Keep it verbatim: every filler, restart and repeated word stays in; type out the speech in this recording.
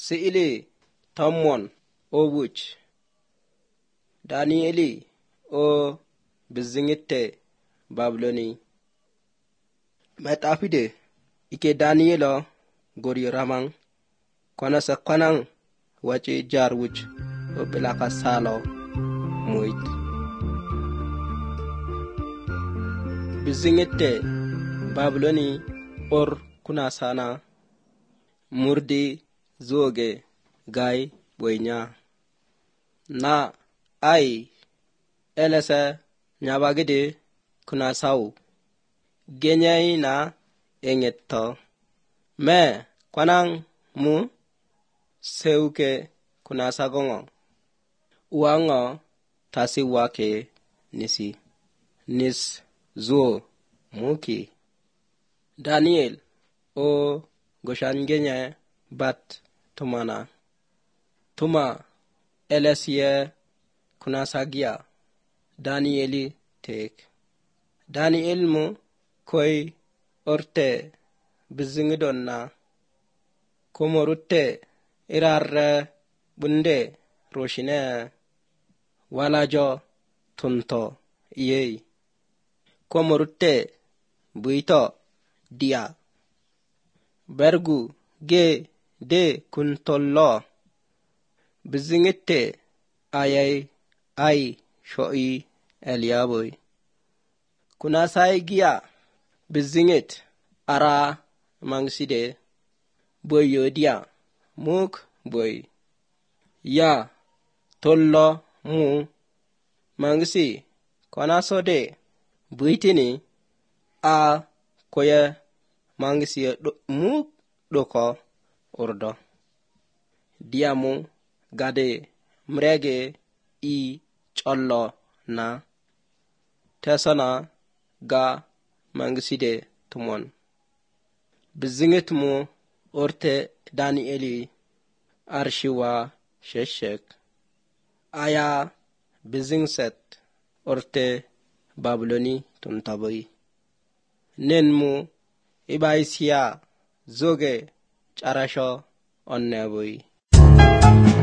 si'ili tammon o wuch Danieli o bizingitte Babiloni metafide ike Danielo gori ramang kona sa kanang wachi jarwuch o pilaka salo muit bizingitte Babiloni or kuna sana murdi zoge gai boynya na ai elesa nyabagide kuna sau genyai na engetto me kwanang mu seuke kuna sagongo uango tasi wake nisi nis zo muki Daniel o goshan genya bat tumana tuma elesiye kuna sagia Danieli tek Daniel mu koi orte bizingidonna komorute irarre bunde roshine walajo tunto yei komorute buito dia bergu ge de kuntollo bizingite ayai ai shoi eliaboy kuna sai gia bizingit ara mangside boy yodia muk boy ya tollo mu mangsi kona sode buitini a koye mangsi do, muk doko ordo diamu gade mrege i chollo na tesana ga mangiside tumon bizingit mu orte Danieli arshiwa sheshek aya bizingset orte Babiloni tuntaboy nenmu ibaisia zoge charasho onneboy